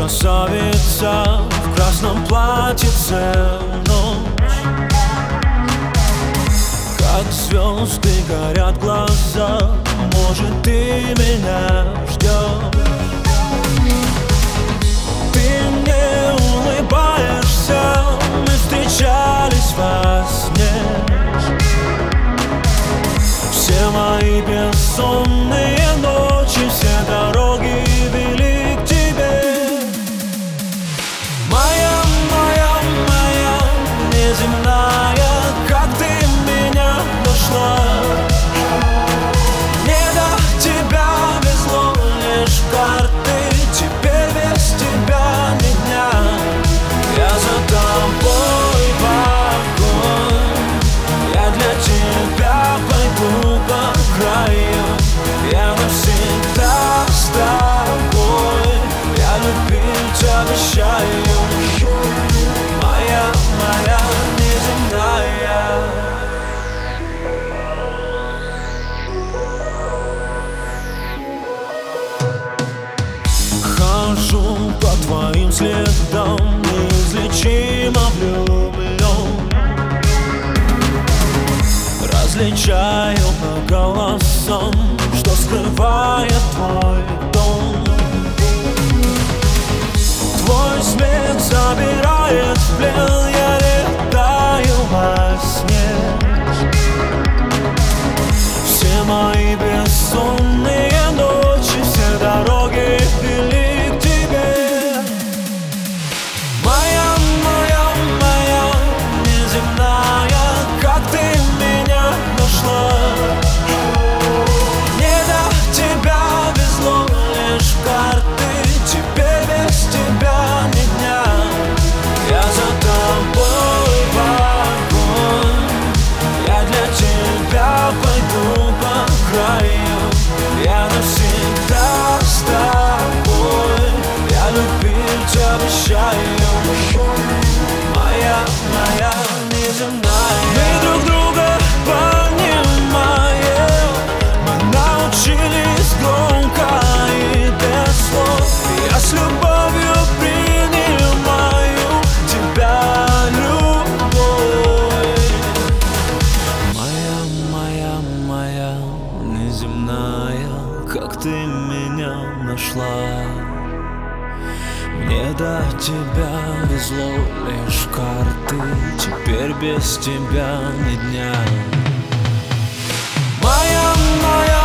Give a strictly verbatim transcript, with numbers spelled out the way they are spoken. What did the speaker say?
красавица в красном платьице в ночь. Как звезды горят глаза, может, ты меня ждешь. Ты мне улыбаешься, мы встречались во сне. Все мои бессонные ночи, все дороги вели к тебе. Моя, моя, моя неземная, как ты меня нашла. Мне до тебя везло лишь карты, теперь без тебя ни дня. Я за тобой в огонь, я для тебя пойду по краю. Я навсегда с тобой, я любить обещаю. Моя, моя неземная. Хожу по твоим следам, неизлечимо влюблен. Различаю по голосам, что скрывает твой дом. Твой смех забирает в плен, я летаю во сне. Все мои бессонные ночи, все дороги вели к тебе. Моя, моя, моя неземная, как ты меня нашла. Мне до тебя везло лишь карты, теперь без тебя ни дня. Я за тобой в огонь, я для тебя пойду по краю. Я навсегда с тобой, я любить обещаю. Моя, моя неземная. Мы друг друга понимаем, мы научились громко и без слов. Я с любовью принимаю тебя, любовь. Моя, моя, моя неземная, как ты меня нашла. Мне до тебя везло лишь карты, теперь без тебя ни дня. Моя, моя